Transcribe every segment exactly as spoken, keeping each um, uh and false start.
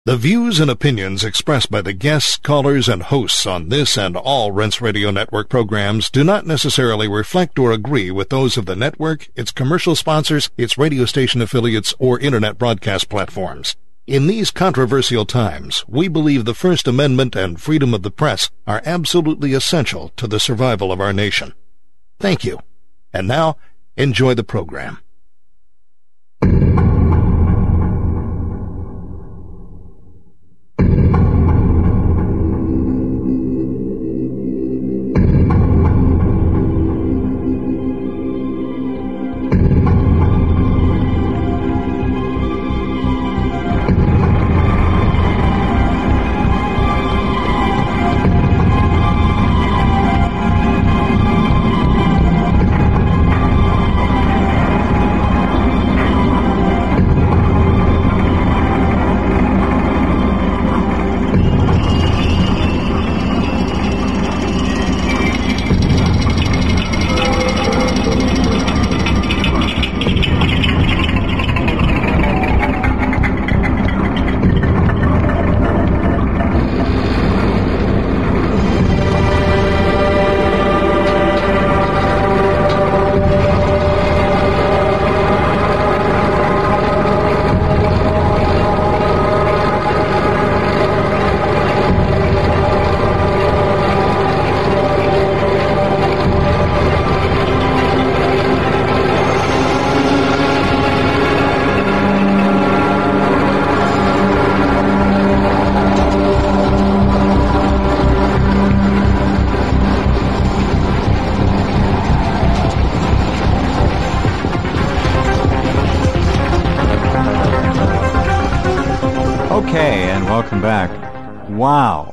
The views and opinions expressed by the guests, callers, and hosts on this and all Rense Radio Network programs do not necessarily reflect or agree with those of the network, its commercial sponsors, its radio station affiliates, or internet broadcast platforms. In these controversial times, we believe the First Amendment and freedom of the press are absolutely essential to the survival of our nation. Thank you. And now, enjoy the program. Wow.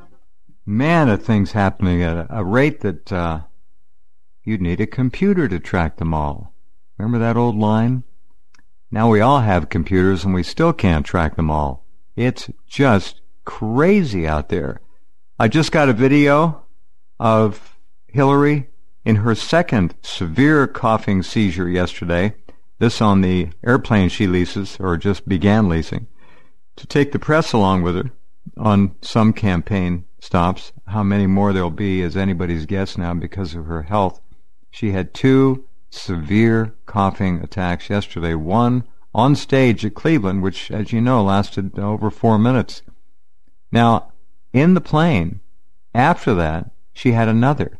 Man, are things happening at a rate that uh, you'd need a computer to track them all. Remember that old line? Now we all have computers and we still can't track them all. It's just crazy out there. I just got a video of Hillary in her second severe coughing seizure yesterday. This on the airplane she leases, or just began leasing, to take the press along with her on some campaign stops. How many more there'll be is anybody's guess now because of her health. She had two severe coughing attacks yesterday, one on stage at Cleveland, which, as you know, lasted over four minutes. Now, in the plane, after that, she had another.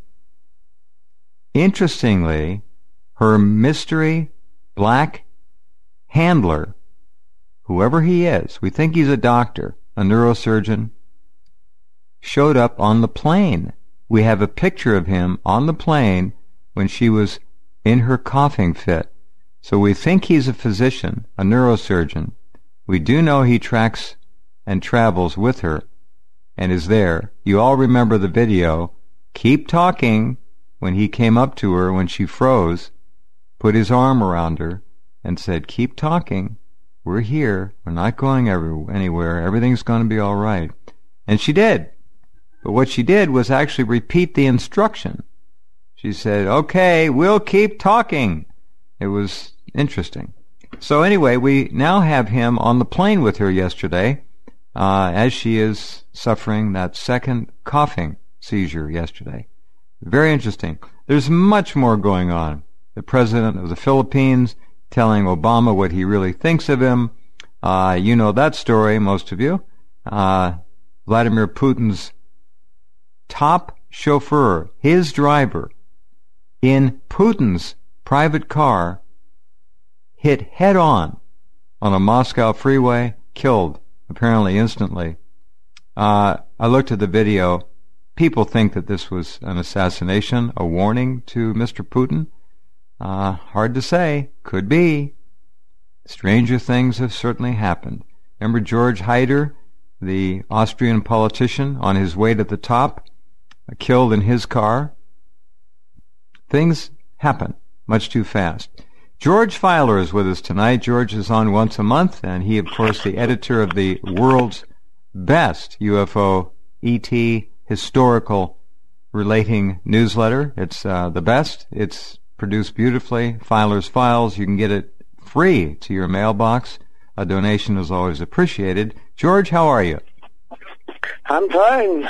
Interestingly, her mystery black handler, whoever he is, we think he's a doctor, a neurosurgeon, showed up on the plane. We have a picture of him on the plane when she was in her coughing fit. So we think he's a physician, a neurosurgeon. We do know he tracks and travels with her and is there. You all remember the video. Keep talking when he came up to her when she froze, put his arm around her and said, keep talking. We're here. We're not going every, anywhere. Everything's going to be all right. And she did. But what she did was actually repeat the instruction. She said, okay, we'll keep talking. It was interesting. So anyway, we now have him on the plane with her yesterday, uh, as she is suffering that second coughing seizure yesterday. Very interesting. There's much more going on. The president of the Philippines telling Obama what he really thinks of him. Uh, you know that story, most of you. Uh, Vladimir Putin's top chauffeur, his driver, in Putin's private car, hit head-on on a Moscow freeway, killed, apparently instantly. Uh, I looked at the video. People think that this was an assassination, a warning to Mister Putin. Uh, hard to say. Could be. Stranger things have certainly happened. Remember George Haider, the Austrian politician, on his way to the top, uh, killed in his car? Things happen much too fast. George Filer is with us tonight. George is on once a month, and he, of course, the editor of the world's best U F O E T historical relating newsletter. It's uh, the best. It's produced beautifully. Filer's Files. You can get it free to your mailbox. A donation is always appreciated. George, how are you? I'm fine.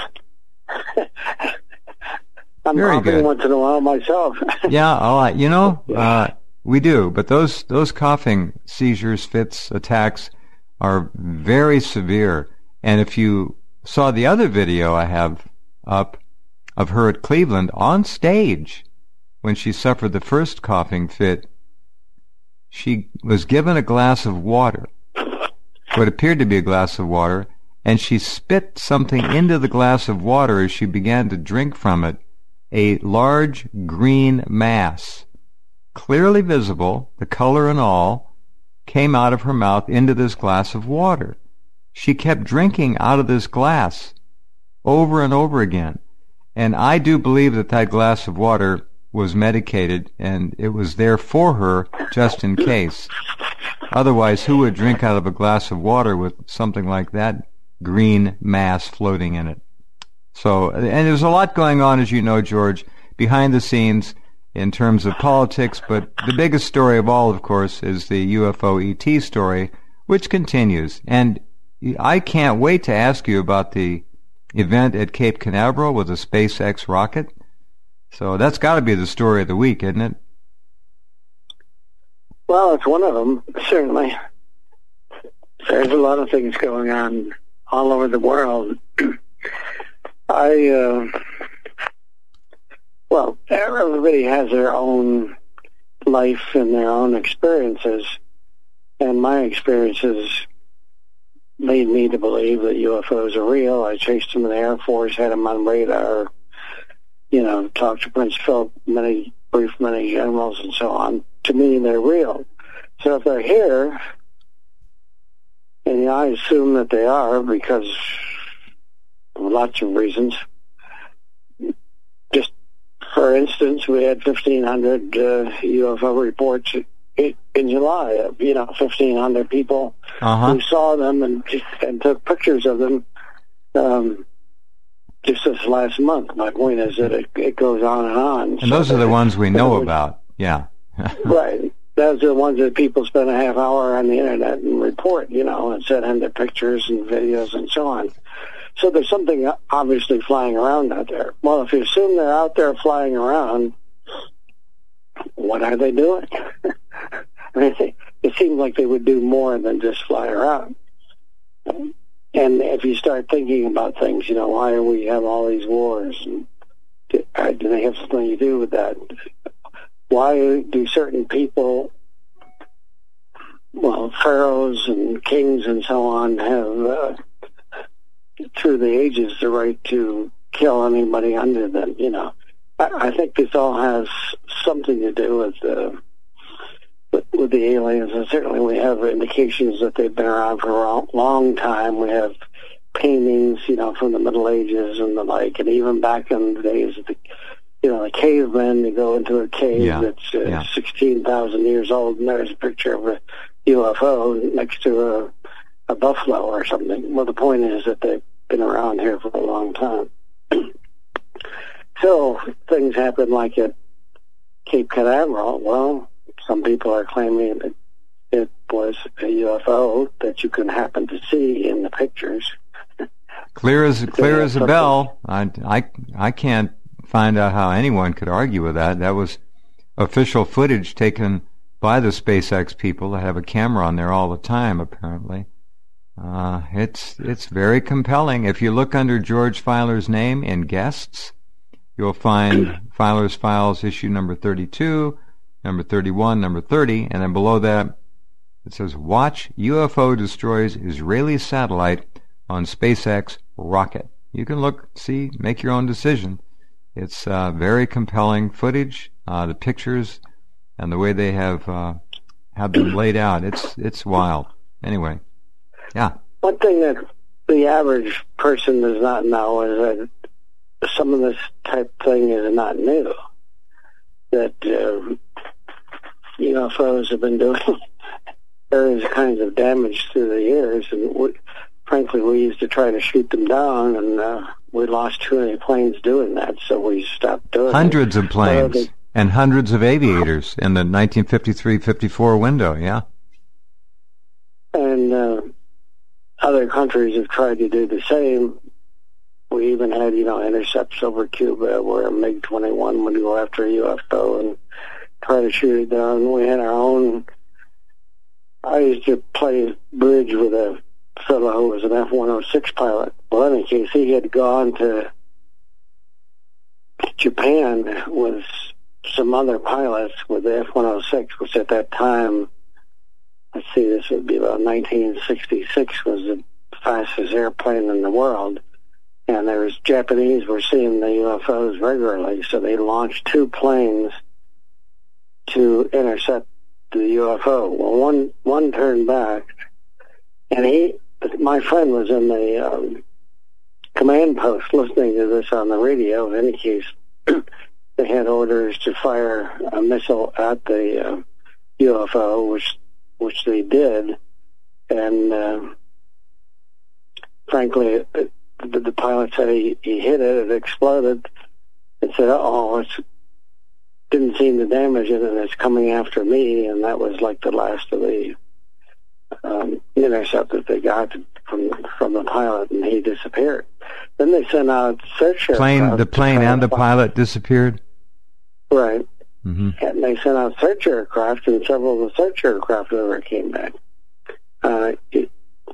I'm Very coughing good. once in a while myself. Yeah, all right. You know, uh, we do, but those those coughing seizures, fits, attacks are very severe. And if you saw the other video I have up of her at Cleveland on stage when she suffered the first coughing fit, she was given a glass of water, what appeared to be a glass of water, and she spit something into the glass of water as she began to drink from it. A large green mass, clearly visible, the color and all, came out of her mouth into this glass of water. She kept drinking out of this glass over and over again. And I do believe that that glass of water was medicated, and it was there for her just in case. Otherwise, who would drink out of a glass of water with something like that green mass floating in it? So, and there's a lot going on, as you know, George, behind the scenes in terms of politics, but the biggest story of all, of course, is the U F O E T story, which continues. And I can't wait to ask you about the event at Cape Canaveral with the SpaceX rocket. So that's got to be the story of the week, isn't it? Well, it's one of them, certainly. There's a lot of things going on all over the world. I, uh, well, everybody has their own life and their own experiences, and my experiences made me to believe that U F Os are real. I chased them in the Air Force, had them on radar, you know, talked to Prince Philip, many, briefed many generals and so on. To me, they're real. So if they're here, and I assume that they are because of lots of reasons. Just for instance, we had fifteen hundred uh, U F O reports in, in July. You know, fifteen hundred people uh-huh. who saw them and and took pictures of them. Um, just this last month. My point is that it, it goes on and on. And so those are the ones we know was, about. Yeah. Right. Those are the ones that people spend a half hour on the internet and report, you know, and send in their pictures and videos and so on. So there's something obviously flying around out there. Well, if you assume they're out there flying around, what are they doing? I mean, it seems like they would do more than just fly around. And if you start thinking about things, you know, why do we have all these wars? And do, uh, do they have something to do with that? Why do certain people, well, pharaohs and kings and so on, have, uh, through the ages, the right to kill anybody under them? You know, I, I think this all has something to do with, uh, with, with the aliens, and certainly we have indications that they've been around for a long time. We have paintings, you know, from the Middle Ages and the like, and even back in the days of the You know, the cavemen, they go into a cave yeah, that's uh, yeah. sixteen thousand years old, and there's a picture of a U F O next to a, a buffalo or something. Well, the point is that they've been around here for a long time. So, things happen like at Cape Canaveral. Well, some people are claiming that it was a U F O that you can happen to see in the pictures. Clear as clear as a bell. I, I, I can't find out how anyone could argue with that. That was official footage taken by the SpaceX people that have a camera on there all the time, apparently. Uh, it's it's very compelling. If you look under George Filer's name in guests, you'll find Filer's Files issue number thirty-two, number thirty-one, number thirty, and then below that it says, Watch U F O Destroys Israeli Satellite on SpaceX Rocket. You can look, see, make your own decision. It's uh, very compelling footage. Uh, the pictures and the way they have uh, have them laid out. It's it's wild. Anyway, yeah. One thing that the average person does not know is that some of this type of thing is not new. That uh, U F Os have been doing various kinds of damage through the years, and we, frankly, we used to try to shoot them down, and uh, we lost too many planes doing that, so we stopped doing hundreds it. of planes Well, they, and hundreds of aviators in the nineteen fifty-three fifty-four window. Yeah. And uh, other countries have tried to do the same. We even had, you know, intercepts over Cuba where a MiG twenty-one would go after a U F O and try to shoot it down. We had our own. I used to play bridge with a fellow who was an F one oh six pilot. Well, in any case, he had gone to Japan with some other pilots with the F one oh six, which at that time, let's see, this would be about nineteen sixty-six, was the fastest airplane in the world. And there was Japanese were seeing the U F Os regularly, so they launched two planes to intercept the U F O. Well, one one turned back, and he, my friend, was in the um, command post listening to this on the radio. In any case, they had orders to fire a missile at the uh, U F O, which which they did, and uh, frankly, it, the, the pilot said he, he hit it, it exploded, and said, "Uh-oh, it didn't seem to damage it, and it's coming after me," and that was like the last of the um, intercept that they got from from the pilot, and he disappeared. Then they sent out search aircraft. Plane, the plane and the pilot disappeared? Right. Mm-hmm. And they sent out search aircraft, and several of the search aircraft never came back. Uh, it,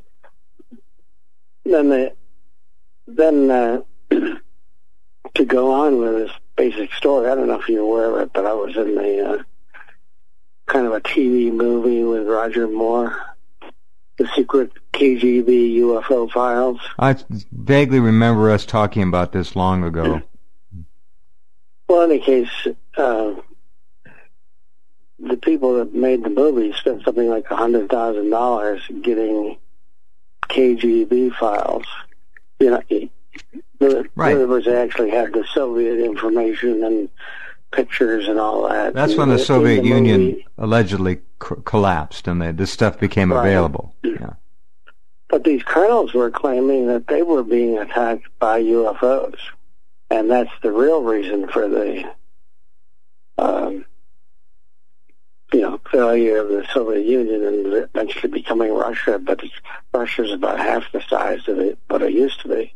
then they, then uh, to go on with this basic story, I don't know if you're aware of it, but I was in the uh, kind of a T V movie with Roger Moore, The Secret K G B U F O Files. I vaguely remember us talking about this long ago. Well, in any case, uh, the people that made the movie spent something like one hundred thousand dollars getting K G B files. You know, the, right. In other words, they actually had the Soviet information and pictures and all that. That's when in, the Soviet the Union movie. allegedly co- collapsed and they, this stuff became Right. available. Yeah. But these colonels were claiming that they were being attacked by U F Os. And that's the real reason for the, um, you know, failure of the Soviet Union and eventually becoming Russia. But Russia's about half the size of it, what it used to be.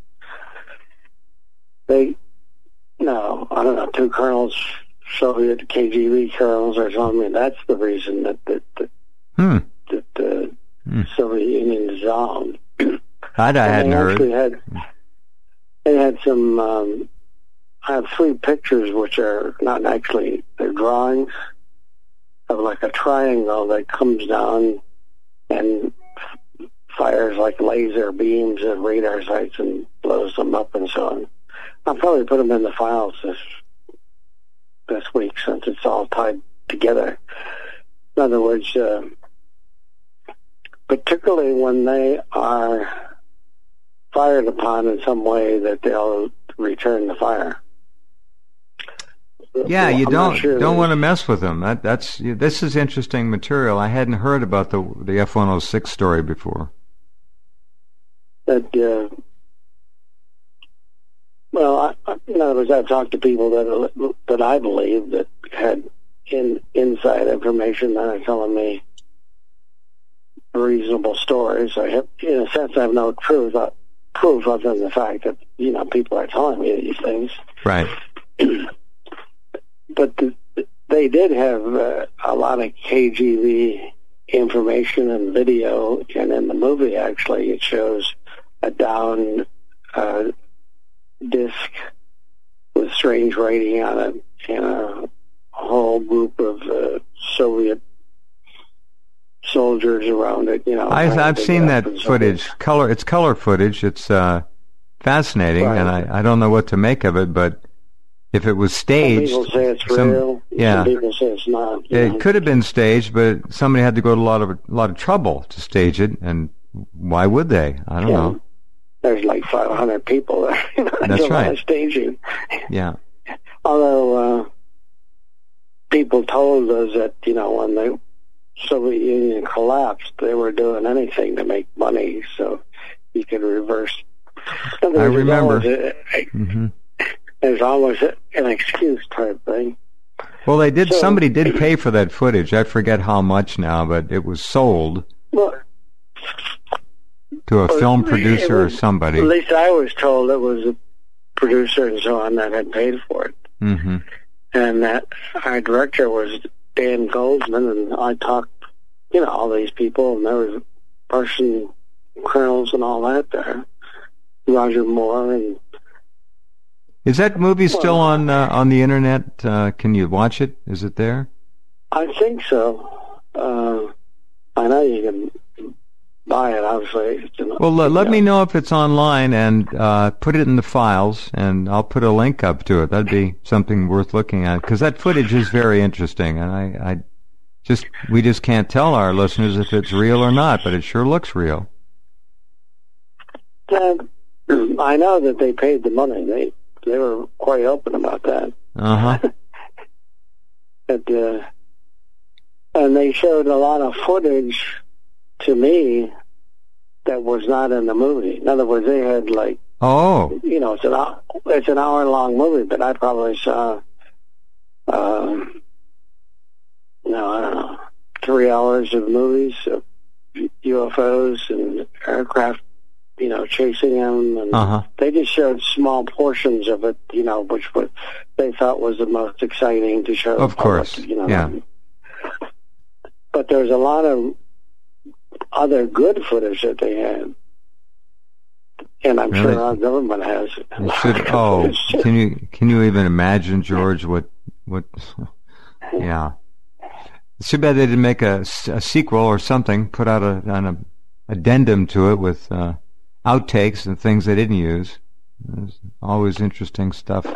They, no, I don't know, two colonels, Soviet K G B colonels or something. That's the reason that that, that, Hmm. that the Hmm. Soviet Union dissolved. That I hadn't they heard. actually had, they had some. Um, I have three pictures which are not actually, they're drawings of like a triangle that comes down and fires like laser beams at radar sites and blows them up and so on. I'll probably put them in the files this this week since it's all tied together. In other words, uh, particularly when they are fired upon in some way that they'll return the fire. Yeah, you I'm don't not sure don't that- want to mess with them. That that's this is interesting material. I hadn't heard about the the F one oh six story before. That uh, well, I, I, in other words, I've talked to people that that I believe that had in inside information that are telling me reasonable stories. I have, in a sense, I have no truth uh, proof other than the fact that you know people are telling me these things. Right. But the, they did have uh, a lot of K G B information and video, and in the movie, actually, it shows a down uh, disc with strange writing on it, and a whole group of uh, Soviet soldiers around it. You know, I've I've seen that and so footage. forth. Color. It's color footage. It's uh, fascinating, Right. and I I don't know what to make of it, but. If it was Some staged, people say it's some- real. yeah. Some people say it's not. you it know. could have been staged, but somebody had to go to a lot of a lot of trouble to stage it, and why would they? I don't Yeah. know. There's like five hundred people there. That's a lot right. of staging. Yeah. Although uh, people told us that, you know, when the Soviet Union collapsed, they were doing anything to make money, so you could reverse. So I there's remember. always a- a- hmm There's always a- an excuse type thing. Well, they did. So- somebody did pay for that footage. I forget how much now, but it was sold. Well, to a Well, film it producer or was- somebody. At least I was told it was a producer and so on that had paid for it. Mm-hmm. And that our director was Dan Goldsman, and I talked, you know, all these people, and there was Russian colonels and all that there. Roger Moore, and Is that movie still Well- on uh, on the internet? Uh, can you watch it? Is it there? I think so. Uh, I know you can buy it, obviously. It's in- Well, let, let you me know. know if it's online and uh, put it in the files, and I'll put a link up to it. That'd be something worth looking at, because that footage is very interesting, and I, I just we just can't tell our listeners if it's real or not, but it sure looks real. Uh, I know that they paid the money. They they were quite open about that. Uh huh. But, uh, and they showed a lot of footage to me that was not in the movie. In other words, they had like, Oh, you know, it's an hour, it's an hour long movie, but I probably saw, um, no, I don't know, three hours of movies of U F Os and aircraft, you know, chasing them, and uh huh. they just showed small portions of it, you know, which what they thought was the most exciting to show. Of the public, course, you know. yeah. But there's a lot of other good footage that they had, and I'm Really? sure our government has. a It lot should, of good oh, footage. can you can you even imagine, George? What what? Yeah, it's too bad they didn't make a, a sequel or something. Put out a an addendum to it with uh, outtakes and things they didn't use. It's always interesting stuff.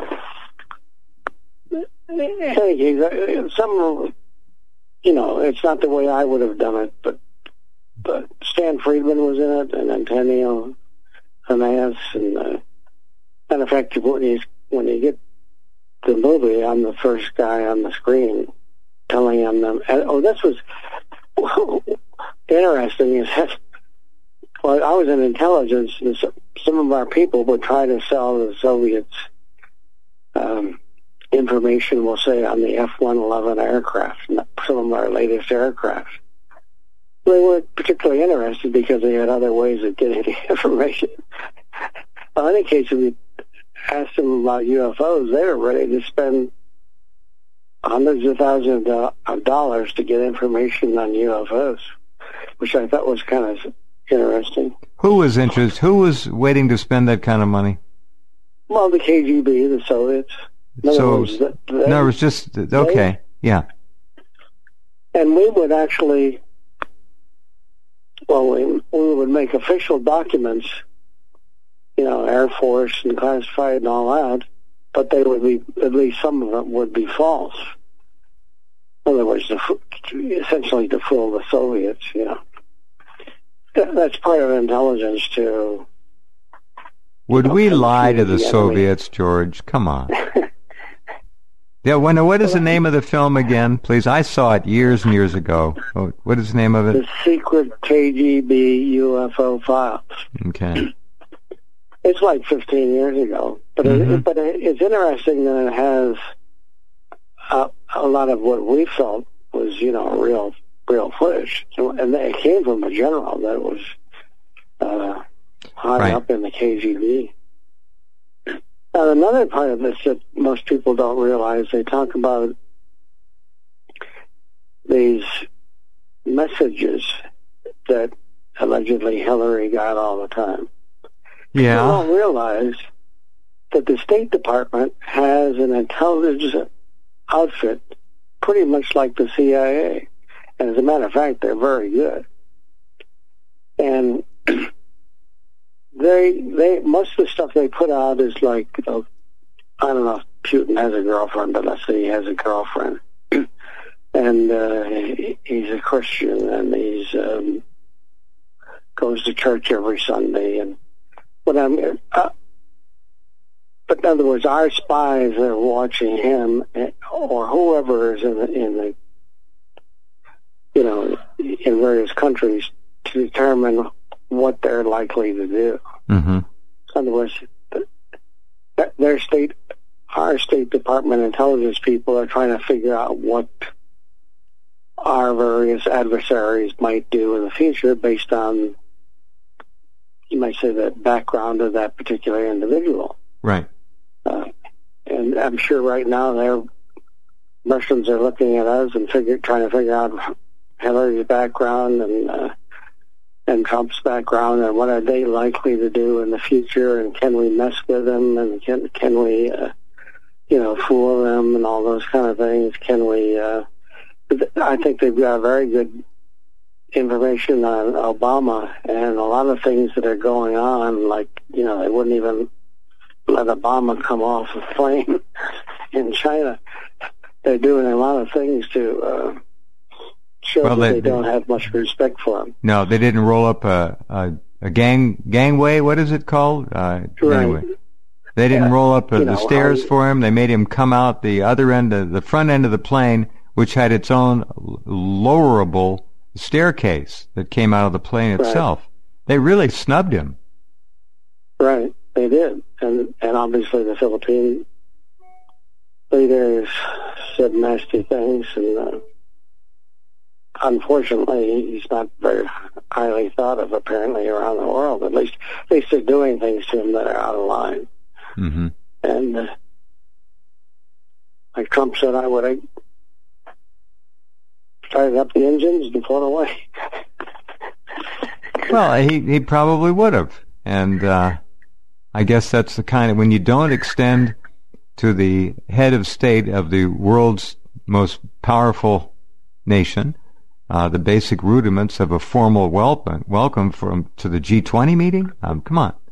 Hey, some, you know, it's not the way I would have done it, but but Stan Friedman was in it, and Antonio Hernández, and uh, and in fact, when you when you get the movie, I'm the first guy on the screen telling him them. And, oh, this was interesting. Is that, well, I was in intelligence, and some, some of our people would try to sell the Soviets um, information, we'll say, on the F one eleven aircraft, some of our latest aircraft. They weren't particularly interested because they had other ways of getting the information. In any case, if we asked them about U F Os, they were ready to spend hundreds of thousands of dollars to get information on U F Os, which I thought was kind of interesting. Who was interested? Who was waiting to spend that kind of money? Well, the K G B, the Soviets. In other So, words, th- they- no, it was just okay. Yeah. And we would actually, well, we, we would make official documents, you know, Air Force and classified and all that, but they would be, at least some of them would be false. In other words, to, essentially to fool the Soviets, you know. That, that's part of intelligence, too. Would know, we from lie to the the enemy. Soviets, George? Come on. Yeah, when, what is the name of the film again, please? I saw it years and years ago. Oh, what is the name of it? The secret K G B U F O files. Okay. It's like fifteen years ago, but Mhm. it, but it, it's interesting that it has a, a lot of what we felt was, you know, real real footage, so, and it came from a general that was uh, high Right. up in the K G B. Now, another part of this that most people don't realize, they talk about these messages that allegedly Hillary got all the time. People Yeah. don't realize that the State Department has an intelligence outfit pretty much like the C I A. And as a matter of fact, they're very good. And they, they, most of the stuff they put out is like, you know, I don't know if Putin has a girlfriend, but let's say he has a girlfriend. And uh, he, he's a Christian, and he's um, goes to church every Sunday, and But I'm, uh, but in other words, our spies are watching him, or whoever is in the, in the, you know, in various countries to determine what they're likely to do. Mm-hmm. In other words, their state, our State Department intelligence people are trying to figure out what our various adversaries might do in the future based on might say, the background of that particular individual. Right. Uh, and I'm sure right now they're Russians are looking at us and figure, trying to figure out Hillary's background and uh, and Trump's background and what are they likely to do in the future, and can we mess with them, and can can we uh, you know fool them and all those kind of things? Can we? Uh, I think they've got very good information on Obama and a lot of things that are going on. Like, you know, they wouldn't even let Obama come off a plane in China. They're doing a lot of things to uh, show well, that they, they don't have much respect for him. No, they didn't roll up a a, a gang gangway. What is it called? Uh, right. Anyway, they didn't yeah. roll up uh, you the know, stairs I, for him. They made him come out the other end, of the front end of the plane, which had its own lowerable staircase that came out of the plane itself. Right. They really snubbed him. Right, they did, and and obviously the Philippine leaders said nasty things, and uh, unfortunately, he's not very highly thought of apparently around the world. At least, at least they're doing things to him that are out of line. Mm-hmm. And uh, like Trump said, I would have started up the engines and flown away. Well, he he probably would have, and uh, I guess that's the kind of, when you don't extend to the head of state of the world's most powerful nation uh, the basic rudiments of a formal welcome welcome from to the G twenty meeting. Um, come on.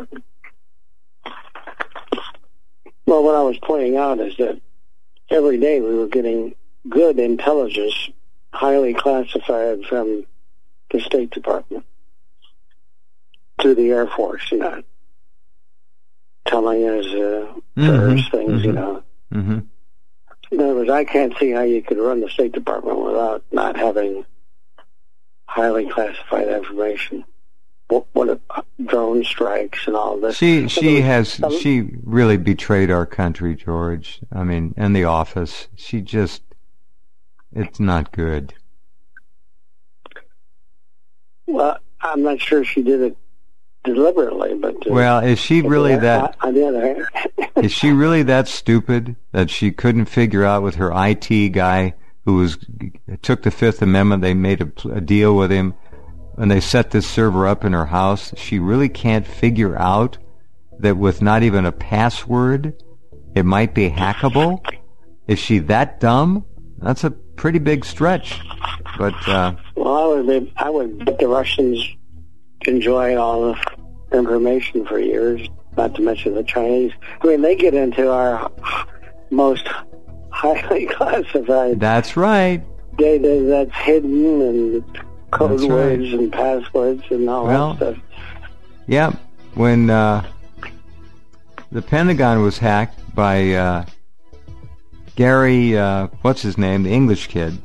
Well, what I was pointing out is that every day we were getting good intelligence, highly classified, from the State Department to the Air Force, you know, telling us uh, mm-hmm, various things, mm-hmm, you know. Mm-hmm. In other words, I can't see how you could run the State Department without not having highly classified information. What, what uh, drone strikes and all this. She she has um, she really betrayed our country, George. I mean, and the office. She just, it's not good. Well, I'm not sure she did it deliberately, but uh, well, is she really that? On the other hand, is she really that stupid that she couldn't figure out with her I T guy who was took the Fifth Amendment? They made a, a deal with him, and they set this server up in her house. She really can't figure out that with not even a password, it might be hackable. Is she that dumb? That's a pretty big stretch. But uh, well, I would I would bet the Russians enjoy all the information for years, not to mention the Chinese. I mean, they get into our most highly classified that's right data that's hidden, and code that's words right. and passwords and all well, that stuff. Yeah, when uh, the Pentagon was hacked by uh, Gary, uh, what's his name, the English kid,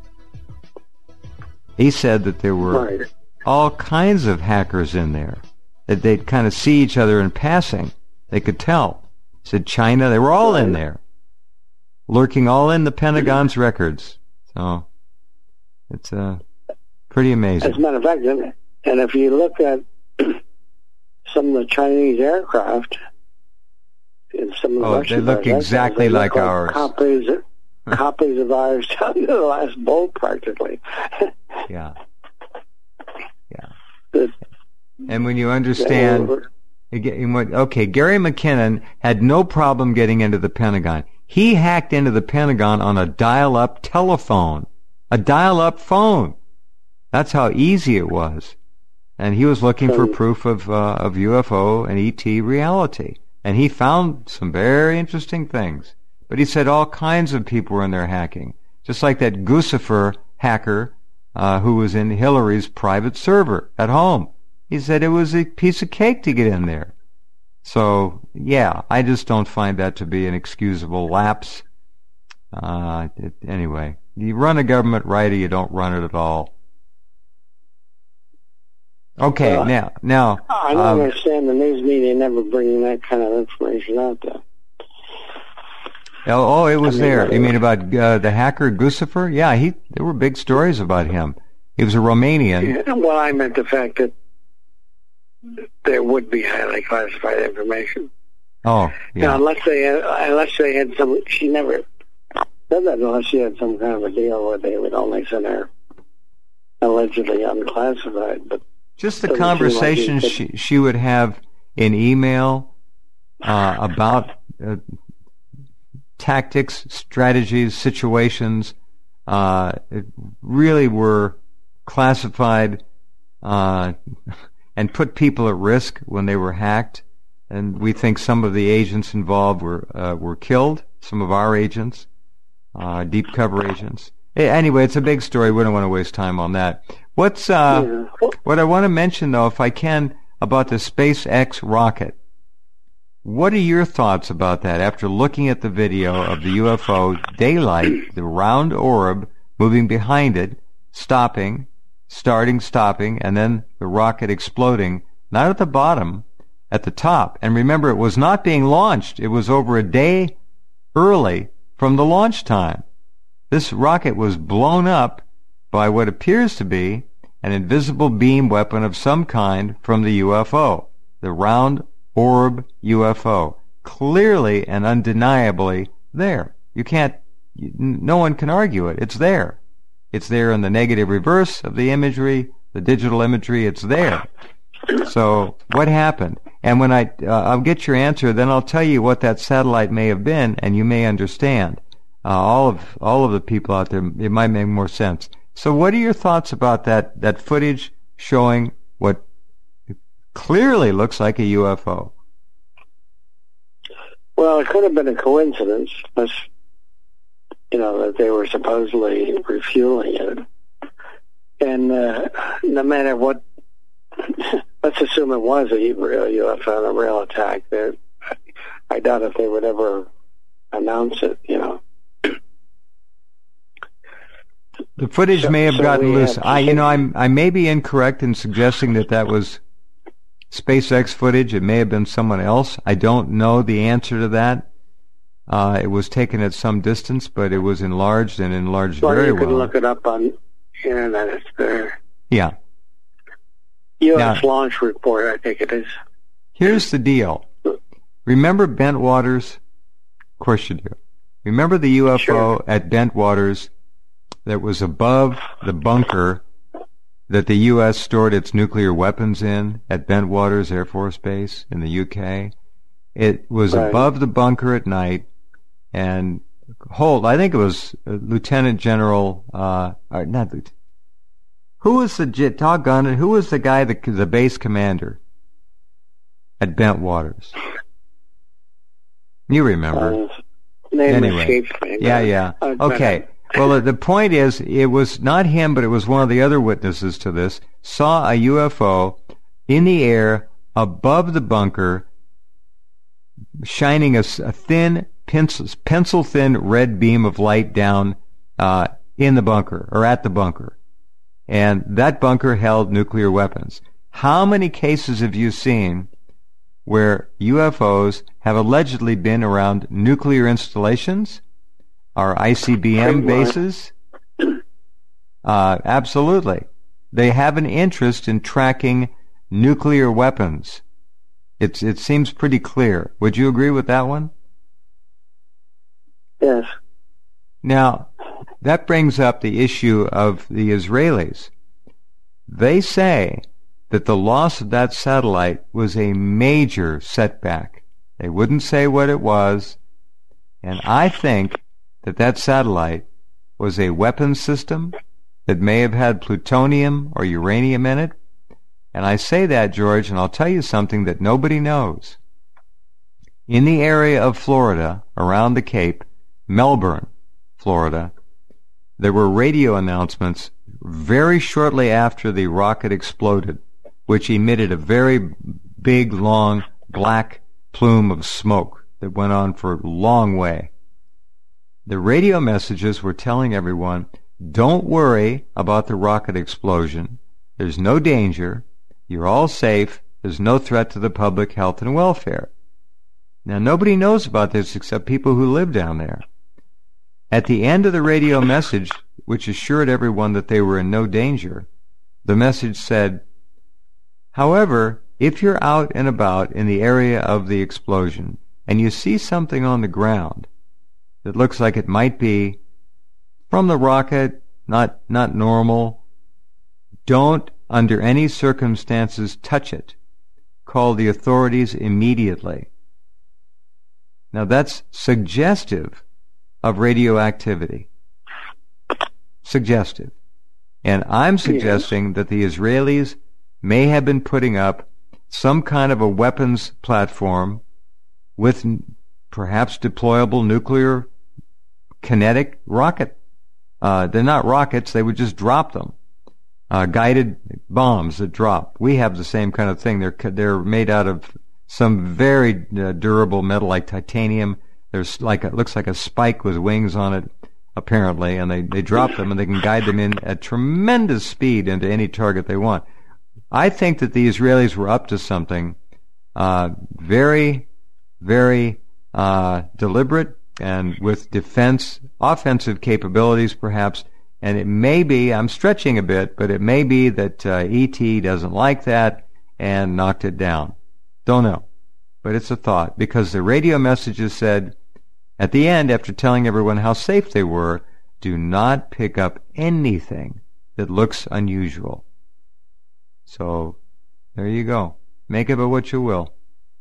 he said that there were Right. all kinds of hackers in there, that they'd kind of see each other in passing. They could tell. He said China, they were all in there, lurking all in the Pentagon's records. So it's uh, pretty amazing. As a matter of fact, and if you look at some of the Chinese aircraft, and some of the oh, Russian they look aircraft, exactly they look like ours. Copies, copies of ours down to the last bolt, practically. Yeah. Yeah. But, and when you understand, okay, Gary McKinnon had no problem getting into the Pentagon. He hacked into the Pentagon on a dial-up telephone, a dial-up phone. That's how easy it was. And he was looking for proof of uh, of U F O and E T reality. And he found some very interesting things. But he said all kinds of people were in there hacking. Just like that Guccifer hacker uh, who was in Hillary's private server at home. He said it was a piece of cake to get in there. So, yeah, I just don't find that to be an excusable lapse. Uh, it, anyway, you run a government right or you don't run it at all. Okay, well, now, now. I don't um, understand the news media never bringing that kind of information out there. Oh, oh it was I mean, there. You mean about uh, the hacker Guccifer? Yeah, he. There were big stories about him. He was a Romanian. Yeah, well, I meant the fact that there would be highly classified information. Oh, yeah. Now, unless they had, unless they had some, she never said that unless she had some kind of a deal where they would only send her allegedly unclassified. But just the conversations like she she would have in email uh, about uh, tactics, strategies, situations, uh, it really were classified uh, and put people at risk when they were hacked. And we think some of the agents involved were uh, were killed. Some of our agents, uh, deep cover agents. Anyway, it's a big story. We don't want to waste time on that. What's uh, yeah. What I want to mention, though, if I can, about the SpaceX rocket. What are your thoughts about that after looking at the video of the U F O daylight, the round orb moving behind it, stopping, starting, stopping, and then the rocket exploding, not at the bottom, at the top? And remember, it was not being launched. It was over a day early from the launch time. This rocket was blown up by what appears to be an invisible beam weapon of some kind from the U F O, the round orb U F O, clearly and undeniably there. You can't, no one can argue it. It's there. It's there in the negative reverse of the imagery, the digital imagery. It's there. So what happened? And when I, uh, I'll get your answer, then I'll tell you what that satellite may have been, and you may understand. Uh, all of all of the people out there, it might make more sense. So what are your thoughts about that, that footage showing what clearly looks like a U F O? Well, it could have been a coincidence, but, you know, that they were supposedly refueling it. And uh, no matter what, let's assume it was a real U F O, a real attack. There, I doubt if they would ever announce it, you know. The footage so, may have so gotten loose. Have, I, you know, I'm, I may be incorrect in suggesting that that was SpaceX footage. It may have been someone else. I don't know the answer to that. Uh, it was taken at some distance, but it was enlarged and enlarged well, very well. You can well. look it up on the internet. It's there. Yeah. U S now, launch report, I think it is. Here's the deal. Remember Bentwaters? Of course you do. Remember the U F O sure. at Bentwaters that was above the bunker that the U S stored its nuclear weapons in at Bentwaters Air Force Base in the U K? It was right. above the bunker at night, and Holt, I think it was uh, Lieutenant General, uh, or not Lieutenant, who was the, doggone it, who was the guy, the, the base commander at Bentwaters? You remember. Uh, name anyway, escapes me. yeah, yeah. Uh, okay. Well, the point is, it was not him, but it was one of the other witnesses to this, saw a U F O in the air above the bunker, shining a, a thin, pencil, pencil-thin red beam of light down uh, in the bunker, or at the bunker. And that bunker held nuclear weapons. How many cases have you seen where U F Os have allegedly been around nuclear installations? Our I C B M bases? Uh, absolutely. They have an interest in tracking nuclear weapons. It's, it seems pretty clear. Would you agree with that one? Yes. Now, that brings up the issue of the Israelis. They say that the loss of that satellite was a major setback. They wouldn't say what it was, and I think that that satellite was a weapons system that may have had plutonium or uranium in it. And I say that, George, and I'll tell you something that nobody knows. In the area of Florida, around the Cape, Melbourne, Florida, there were radio announcements very shortly after the rocket exploded, which emitted a very big, long, black plume of smoke that went on for a long way. The radio messages were telling everyone, don't worry about the rocket explosion. There's no danger. You're all safe. There's no threat to the public health and welfare. Now, nobody knows about this except people who live down there. At the end of the radio message, which assured everyone that they were in no danger, the message said, however, if you're out and about in the area of the explosion and you see something on the ground that looks like it might be from the rocket, not not normal, don't under any circumstances touch it. Call the authorities immediately. Now that's suggestive of radioactivity. Suggestive. And I'm suggesting that the Israelis may have been putting up some kind of a weapons platform with perhaps deployable nuclear kinetic rocket. Uh, they're not rockets, they would just drop them. Uh, guided bombs that drop. We have the same kind of thing. They're they're made out of some very uh, durable metal like titanium. There's like it looks like a spike with wings on it, apparently, and they, they drop them and they can guide them in at tremendous speed into any target they want. I think that the Israelis were up to something uh, very, very uh, deliberate and with defense, offensive capabilities perhaps. And it may be, I'm stretching a bit, but it may be that uh, E T doesn't like that and knocked it down. Don't know. But it's a thought, because the radio messages said, at the end, after telling everyone how safe they were, do not pick up anything that looks unusual. So, there you go. Make of it what you will.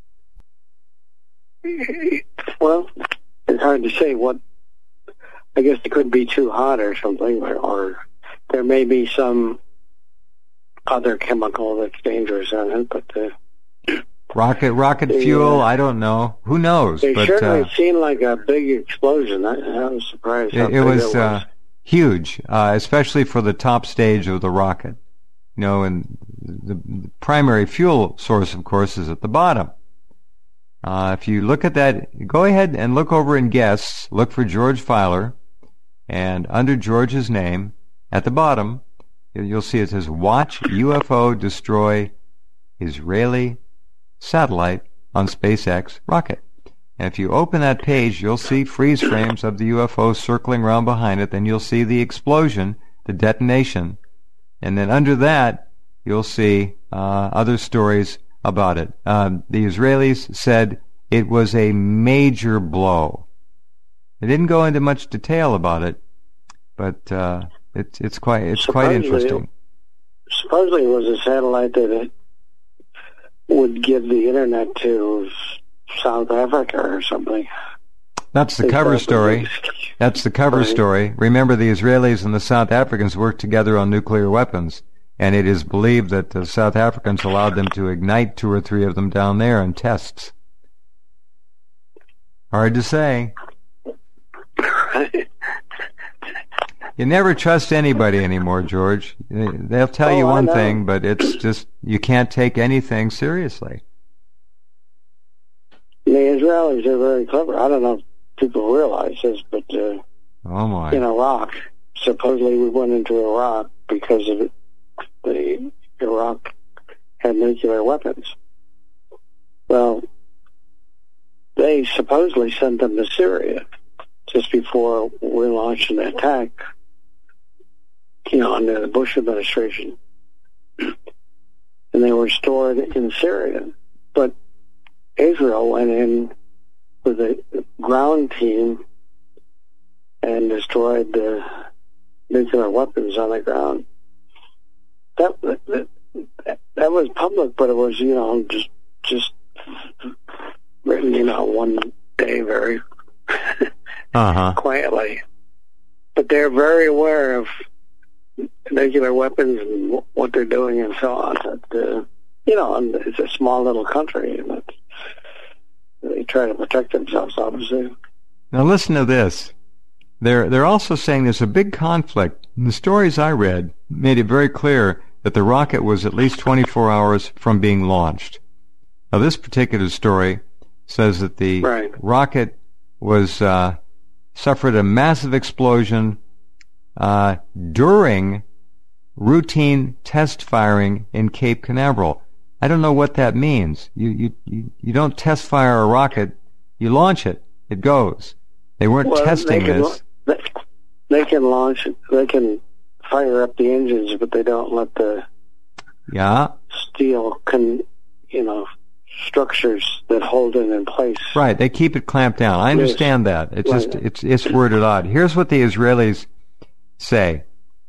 Well, it's hard to say what. I guess it could be too hot or something, or, or there may be some other chemical that's dangerous in it, but uh, rocket rocket the, fuel, uh, I don't know. Who knows? It but, certainly uh, seemed like a big explosion. I, I was surprised how It, it big was, it was. Uh, huge, uh, especially for the top stage of the rocket. You know, and the, the primary fuel source, of course, is at the bottom. Uh, if you look at that, go ahead and look over in guests, look for George Filer, and under George's name, at the bottom, you'll see it says, Watch U F O Destroy Israeli Satellite on SpaceX Rocket. And if you open that page, you'll see freeze frames of the U F O circling around behind it. Then you'll see the explosion, the detonation. And then under that, you'll see uh, other stories about it. Um, the Israelis said it was a major blow. They didn't go into much detail about it, but uh, it's it's quite it's quite interesting. Supposedly, it was a satellite that it would give the internet to South Africa or something. That's the cover story. That's the cover story. Remember, the Israelis and the South Africans worked together on nuclear weapons, and it is believed that the South Africans allowed them to ignite two or three of them down there in tests. Hard to say. You never trust anybody anymore, George. They'll tell oh, you one I know. thing, but it's just, you can't take anything seriously. The Israelis are very clever. I don't know if people realize this, but uh, oh my. in Iraq, supposedly we went into Iraq because of it. The Iraq had nuclear weapons. Well, they supposedly sent them to Syria just before we launched an attack, you know, under the Bush administration. And they were stored in Syria. But Israel went in with a ground team and destroyed the nuclear weapons on the ground. That, that, that was public, but it was, you know, just, just written, you know, one day very uh-huh. quietly. But they're very aware of nuclear weapons and what they're doing and so on. But, uh, you know, and it's a small little country, and it's, they try to protect themselves, obviously. Now listen to this. They're they're also saying there's a big conflict. And the stories I read made it very clear that the rocket was at least twenty-four hours from being launched. Now this particular story says that the right. rocket was uh, suffered a massive explosion uh, during routine test firing in Cape Canaveral. I don't know what that means. You you you, you don't test fire a rocket. You launch it. It goes. They weren't well, testing they can, this. They, they can launch it. They can fire up the engines, but they don't let the yeah steel con, you know, structures that hold it in place. Right, they keep it clamped down. I understand yes. that. It's right. just it's it's worded odd. Here's what the Israelis say.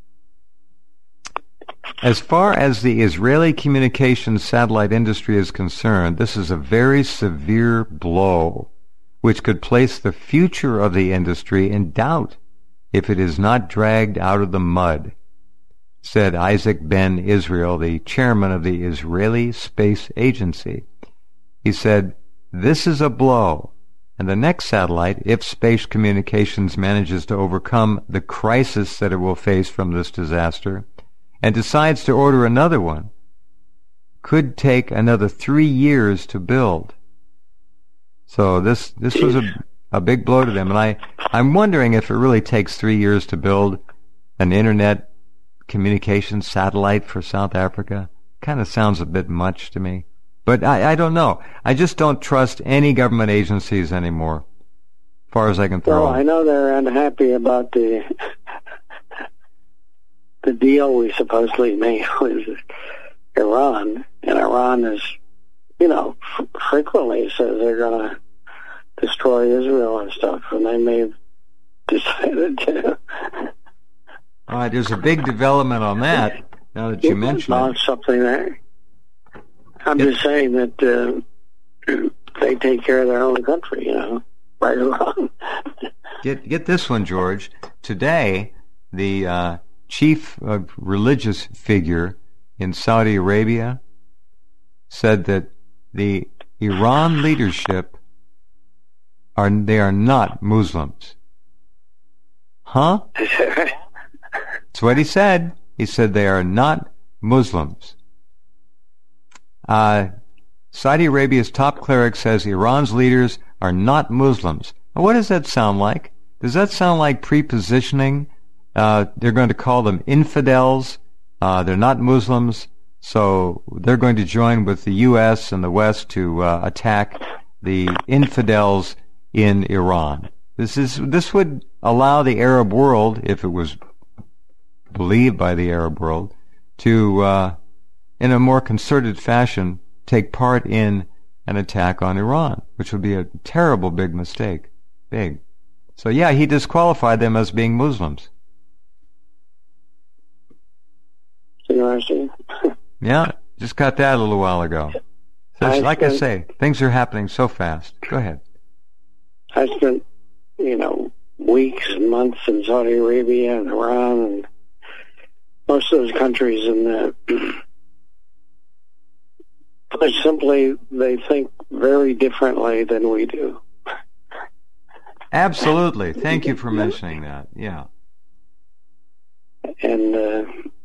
As far as the Israeli communications satellite industry is concerned, this is a very severe blow, which could place the future of the industry in doubt if it is not dragged out of the mud, said Isaac Ben Israel, the chairman of the Israeli Space Agency. He said, this is a blow, and the next satellite, if space communications manages to overcome the crisis that it will face from this disaster, and decides to order another one, could take another three years to build. So this this was a, a big blow to them, and I, I'm wondering if it really takes three years to build an internet communications satellite for South Africa. Kind of sounds a bit much to me. But I, I don't know. I just don't trust any government agencies anymore, as far as I can throw Well, them. I know they're unhappy about the the deal we supposedly made with Iran, and Iran is, you know, f- frequently says they're going to destroy Israel and stuff, and they may have decided to. All right, there's a big development on that, now that you mention it. Something there. I'm it, just saying that uh, they take care of their own country, you know, right or wrong. get, get this one, George. Today, the uh, chief uh, religious figure in Saudi Arabia said that the Iran leadership are they are not Muslims. Huh? That's what he said. He said they are not Muslims. Uh, Saudi Arabia's top cleric says Iran's leaders are not Muslims. Now, what does that sound like? Does that sound like prepositioning? Uh, they're going to call them infidels. Uh, they're not Muslims, so they're going to join with the U S and the West to uh, attack the infidels in Iran. This is this would allow the Arab world, if it was believed by the Arab world, to, uh, in a more concerted fashion, take part in an attack on Iran, which would be a terrible big mistake. Big. So yeah, he disqualified them as being Muslims. Interesting. Yeah, just got that a little while ago. So I like spent, I say, things are happening so fast. Go ahead. I spent, you know, weeks and months in Saudi Arabia and Iran and most of those countries, and the, but simply they think very differently than we do. Absolutely. Thank you for mentioning that. Yeah. And, uh,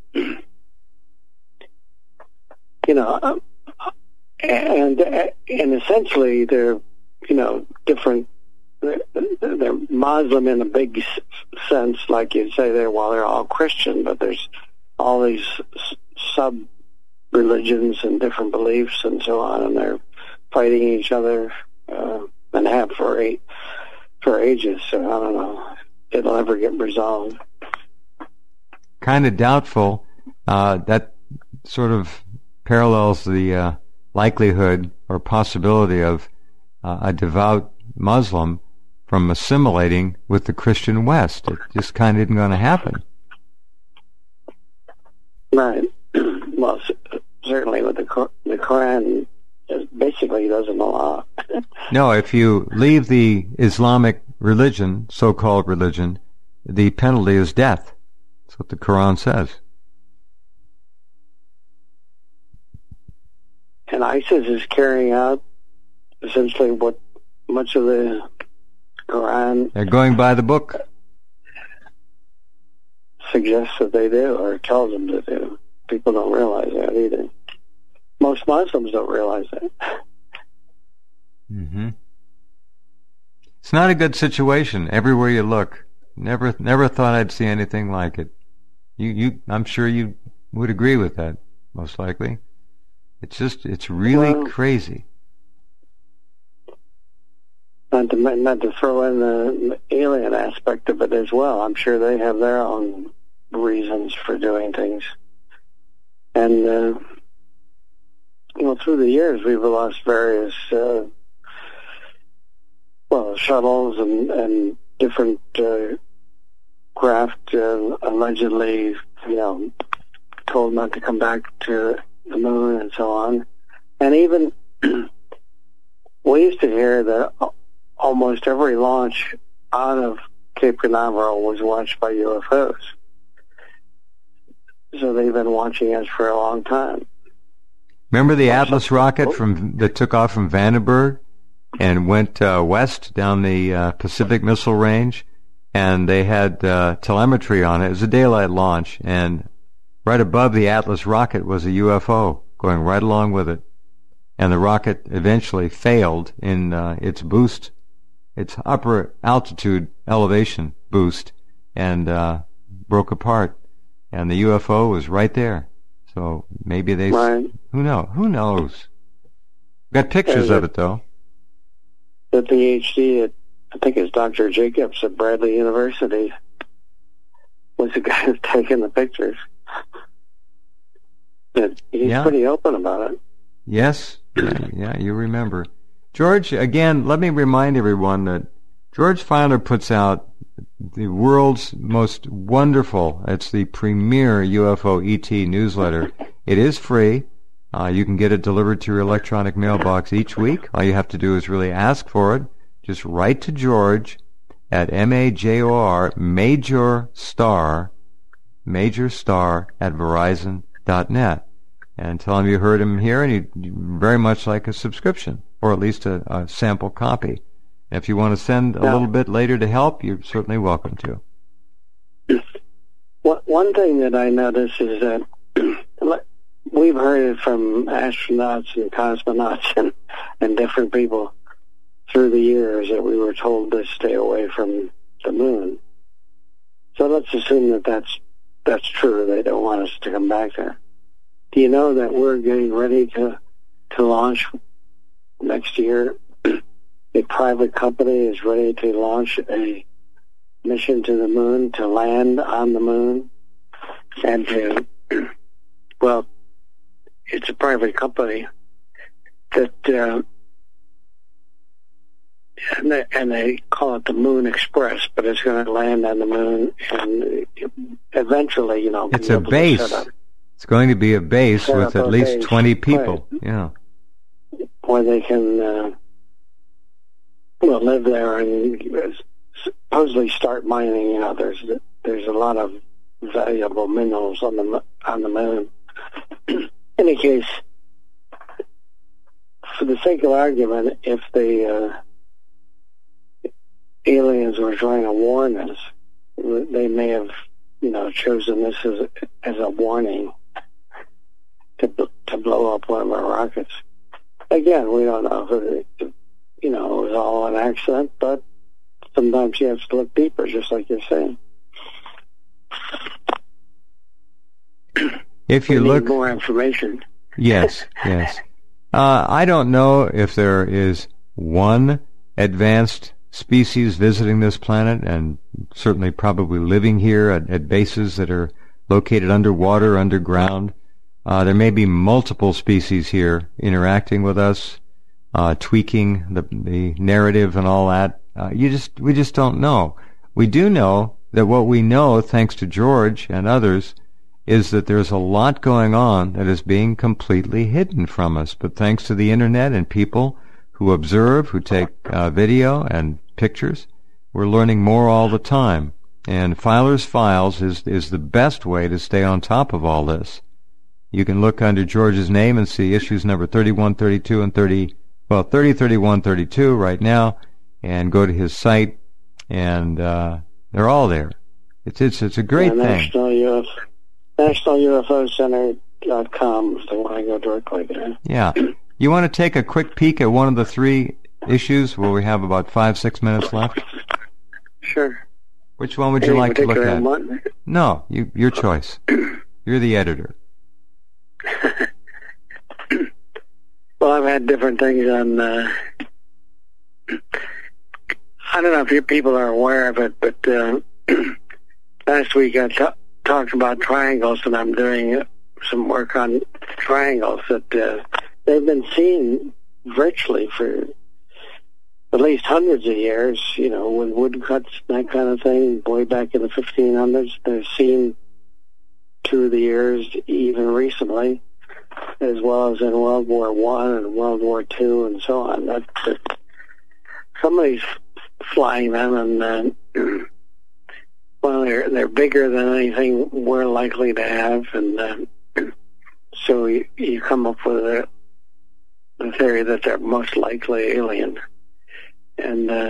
you know, uh, and and essentially they're, you know, different. They're, they're Muslim in a big sense, like you'd say there, while they're all Christian, but there's all these sub religions and different beliefs and so on, and they're fighting each other uh, and have for eight, for ages. So I don't know, it'll ever get resolved. Kind of doubtful. Uh, that sort of parallels the uh, likelihood or possibility of uh, a devout Muslim from assimilating with the Christian West. It just kind of isn't going to happen. Right. Well, certainly with the the Quran basically doesn't allow. No, if you leave the Islamic religion, so-called religion, the penalty is death. That's what the Quran says. And ISIS is carrying out essentially what much of the Quran... They're going by the book. ...suggests that they do, or tells them to do. People don't realize that either. Most Muslims don't realize that. Mm-hmm. It's not a good situation everywhere you look. Never, never thought I'd see anything like it. You, you, I'm sure you would agree with that, most likely. It's just, it's really well, crazy. Not to, not to throw in the alien aspect of it as well. I'm sure they have their own reasons for doing things. And uh, you know, through the years, we've lost various, uh, well, shuttles and, and different uh, craft uh, allegedly, you know, told not to come back to the moon and so on. And even we used to hear that almost every launch out of Cape Canaveral was watched by U F Os. So they've been watching us for a long time. Remember the Atlas rocket from that took off from Vandenberg and went uh, west down the uh, Pacific Missile Range, and they had uh, telemetry on it. It was a daylight launch, and right above the Atlas rocket was a U F O going right along with it. And the rocket eventually failed in uh, its boost, its upper altitude elevation boost, and uh, broke apart. And the U F O was right there. So maybe they... Right. Who knows? Who knows? Got pictures of it, though. The PhD at, I think it's Doctor Jacobs at Bradley University, was the guy who's taking the pictures. But he's Yeah. pretty open about it. Yes, yeah, yeah, you remember. George, again, let me remind everyone that George Filer puts out the world's most wonderful, it's the premier U F O E T newsletter. It is free. Uh, you can get it delivered to your electronic mailbox each week. All you have to do is really ask for it. Just write to George at M A J O R, Major Star, Major Star at Verizon dot net. And tell him you heard him here and he'd very much like a subscription, or at least a, a sample copy. If you want to send a now, little bit later to help, you're certainly welcome to. One thing that I notice is that we've heard it from astronauts and cosmonauts and, and different people through the years that we were told to stay away from the moon. So let's assume that that's, that's true. They don't want us to come back there. Do you know that we're getting ready to to launch next year? A private company is ready to launch a mission to the moon, to land on the moon, and to, well, it's a private company that, uh, and, they, and they call it the Moon Express, but it's going to land on the moon and eventually, you know, It's be a able to base. set up, It's going to be a base set with up at a least base, twenty people. right, Yeah. where they can, uh, well, live there and supposedly start mining. You know, there's there's a lot of valuable minerals on the on the moon. In any case, for the sake of argument, if the uh, aliens were trying to warn us, they may have, you know, chosen this as as a warning to to blow up one of our rockets. Again, we don't know if it, you know, it was all an accident, but sometimes you have to look deeper, just like you're saying. If you we look need more information. Yes, yes. Uh, I don't know if there is one advanced species visiting this planet, and certainly probably living here at, at bases that are located underwater, underground. Uh, there may be multiple species here interacting with us, uh, tweaking the, the narrative and all that. Uh, you just, we just don't know. We do know that what we know, thanks to George and others, is that there's a lot going on that is being completely hidden from us. But thanks to the internet and people who observe, who take uh, video and pictures, we're learning more all the time. And Filer's Files is, is the best way to stay on top of all this. You can look under George's name and see issues number thirty-one, thirty-two, and thirty, well, thirty, thirty-one, thirty-two right now, and go to his site, and uh, they're all there. It's it's it's a great yeah, thing. National U F National U F O Center dot com if they want to go directly there. Yeah. You want to take a quick peek at one of the three issues where we have about five, six minutes left? Sure. Which one would you Any like to look particular at? one? No, you, your choice. You're the editor. Well, I've had different things on, uh, I don't know if you people are aware of it, but uh, last week I t- talked about triangles, and I'm doing some work on triangles that uh, they've been seen virtually for at least hundreds of years, you know, with woodcuts, that kind of thing, way back in the fifteen hundreds. They're seen through the years, even recently, as well as in World War One and World War Two and so on. That, that somebody's flying them, and uh, well, they're they're bigger than anything we're likely to have, and uh, so you, you come up with a, the theory that they're most likely alien. And uh,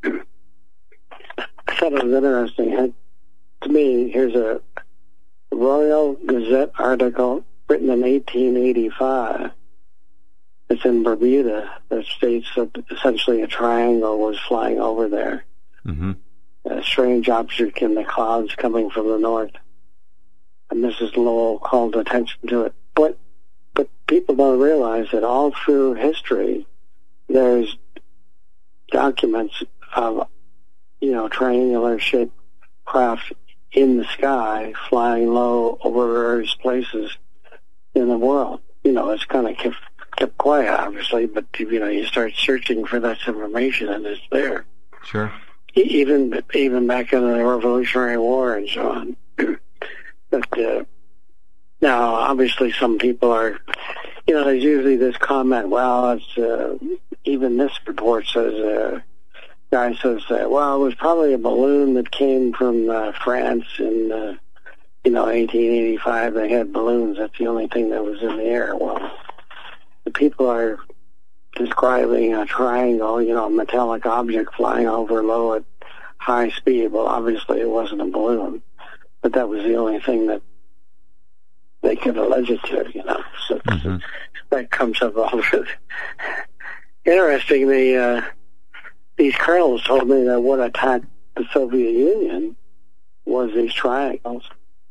I thought it was interesting. And to me, here's a Royal Gazette article written in eighteen eighty-five. It's in Bermuda that states that essentially a triangle was flying over there. Mm-hmm. A strange object in the clouds coming from the north. And Missus Lowell called attention to it. But, but people don't realize that all through history, there's documents of, you know, triangular-shaped craft in the sky, flying low over various places in the world. You know, it's kind of kept, kept quiet, obviously, but, you know, you start searching for that information, and it's there. Sure. Even even back in the Revolutionary War and so on. But uh, now, obviously, some people are, you know, there's usually this comment, well, it's, uh, even this report says, uh, guy says, uh, well, it was probably a balloon that came from uh, France in, uh, you know, eighteen eighty-five. They had balloons. That's the only thing that was in the air. Well, the people are describing a triangle, you know, a metallic object flying over low at high speed. Well, obviously it wasn't a balloon, but that was the only thing that they could allege it to, you know. So mm-hmm. that comes up all over. Interesting, the, uh, these colonels told me that what attacked the Soviet Union was these triangles.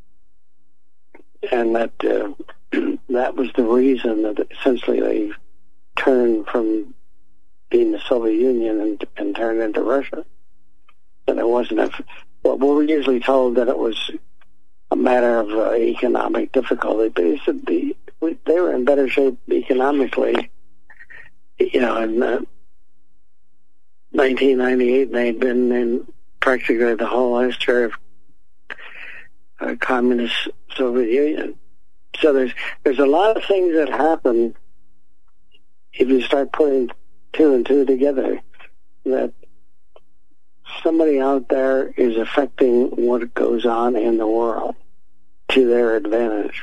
And that uh, that was the reason that essentially they turned from being the Soviet Union and, and turned into Russia. And it wasn't a, well, we're usually told that it was a matter of uh, economic difficulty, but he said the, they were in better shape economically, you know, in uh, nineteen ninety-eight, they'd been in practically the whole history of uh, communist Soviet Union. So there's there's a lot of things that happen if you start putting two and two together, that somebody out there is affecting what goes on in the world to their advantage.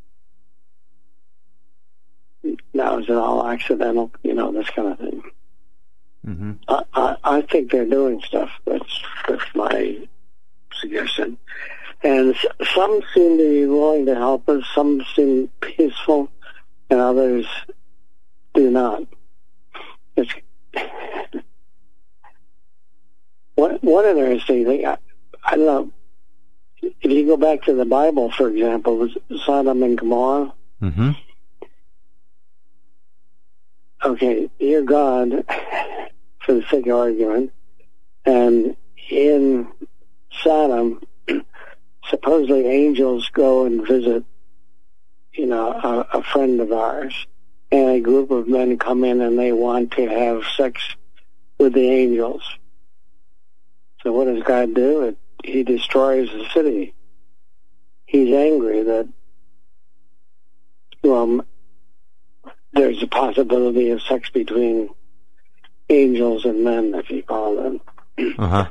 Now, is it all accidental? You know, this kind of thing. Mm-hmm. I, I, I think they're doing stuff. That's that's my suggestion. And some seem to be willing to help us. Some seem peaceful, and others do not. It's one, one interesting thing. I, I don't know. If you go back to the Bible, for example, was Sodom and Gomorrah. Mm-hmm. Okay, you're God, for the sake of argument, and in Sodom, supposedly angels go and visit, you know, a, a friend of ours, and a group of men come in and they want to have sex with the angels. So what does God do? It, he destroys the city. He's angry that, well, there's a possibility of sex between angels and men, if you call them. Uh-huh.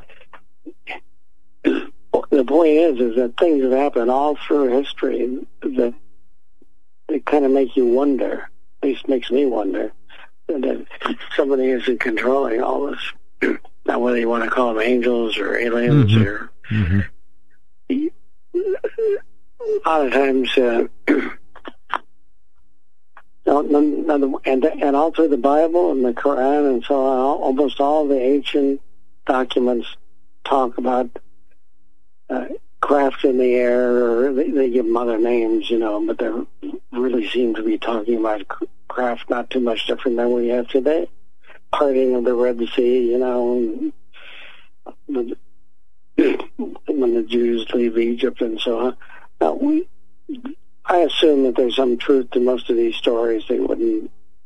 The point is, is that things have happened all through history that they kind of make you wonder, at least makes me wonder, that somebody isn't controlling all this. Now, whether you want to call them angels or aliens mm-hmm. or... Mm-hmm. A lot of times... Uh, and, and all through the Bible and the Quran and so on, almost all the ancient documents talk about uh, craft in the air, or they, they give them other names, you know, but they really seem to be talking about craft not too much different than we have today. Parting of the Red Sea, you know, when the Jews leave Egypt and so on. Now, we... I assume that there's some truth to most of these stories. They wouldn't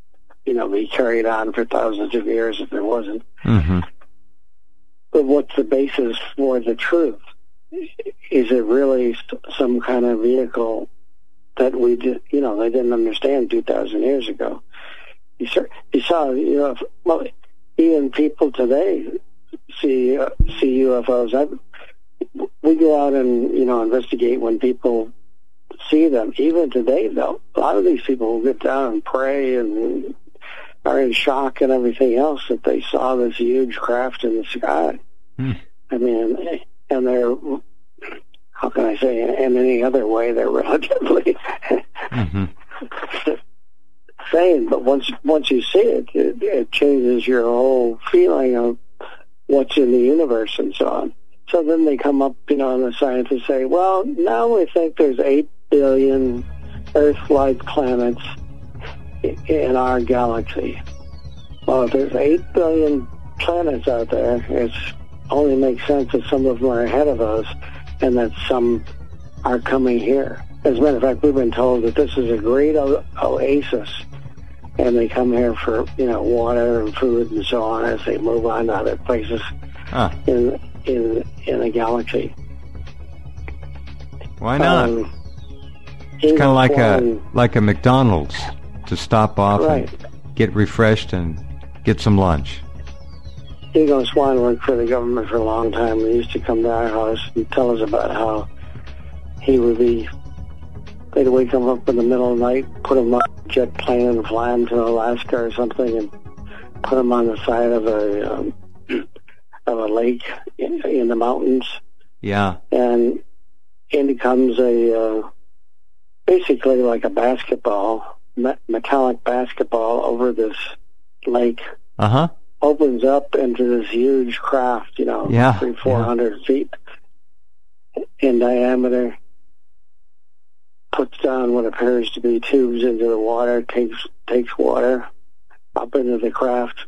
you know, be carried on for thousands of years if there wasn't. Mm-hmm. But what's the basis for the truth? Is it really some kind of vehicle that we did, you know, they didn't understand two thousand years ago? You saw, you saw, you know, well, even people today see uh, see U F Os. I, we go out and, you know, investigate when people see them. Even today, though, a lot of these people will get down and pray and are in shock and everything else that they saw this huge craft in the sky. Hmm. I mean, and they're, how can I say, in any other way, they're relatively mm-hmm. sane. But once once you see it, it, it changes your whole feeling of what's in the universe and so on. So then they come up, you know, and the scientists say, well, now we think there's eight billion Earth-like planets in our galaxy. Well, if there's eight billion planets out there, it only makes sense that some of them are ahead of us and that some are coming here. As a matter of fact, we've been told that this is a great o- oasis, and they come here for, you know, water and food and so on as they move on to other places huh. in in in the galaxy. Why not? Um, it's kind of like Swan, a like a McDonald's to stop off right. and get refreshed and get some lunch. Ego Swan worked for the government for a long time. He used to come to our house and tell us about how he would be, they'd wake him up in the middle of the night, put him on a jet plane and fly him to Alaska or something and put him on the side of a um, of a lake in, in the mountains. Yeah. And in comes a, uh, basically like a basketball, me- metallic basketball over this lake. Uh-huh. Opens up into this huge craft, you know, yeah, three, four yeah. hundred feet in diameter, puts down what appears to be tubes into the water, takes takes water up into the craft,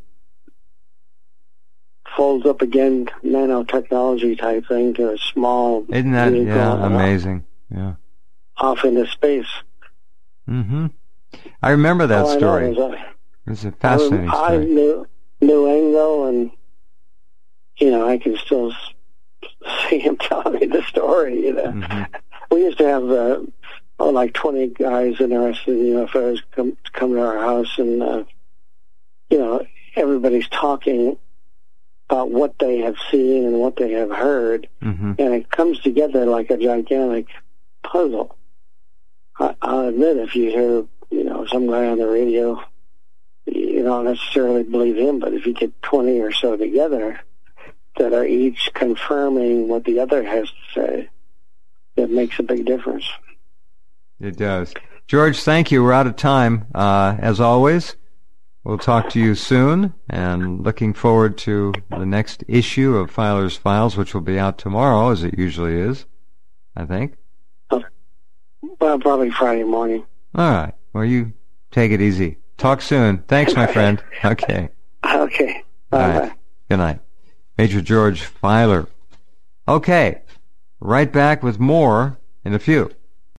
folds up again, nanotechnology type thing to a small Isn't that vehicle yeah, amazing? Yeah. Off into space. Mm-hmm. I remember that oh, story. I know. It was a fascinating I, I story. knew, knew Engo, and, you know, I can still see him telling me the story, you know. Mm-hmm. We used to have, uh, oh, like twenty guys interested in U F Os come, come to our house, and, uh, you know, everybody's talking about what they have seen and what they have heard, mm-hmm. and it comes together like a gigantic puzzle. I, I'll admit, if you hear, you know, some guy on the radio, you don't necessarily believe him, but if you get twenty or so together that are each confirming what the other has to say, it makes a big difference. It does. George, thank you. We're out of time. Uh, as always, we'll talk to you soon, and looking forward to the next issue of Filer's Files, which will be out tomorrow, as it usually is, I think. Well, probably Friday morning. All right. Well, you take it easy. Talk soon. Thanks, my friend. Okay. Okay. Bye-bye. All right. Good night. Major George Filer. Okay. Right back with more in a few.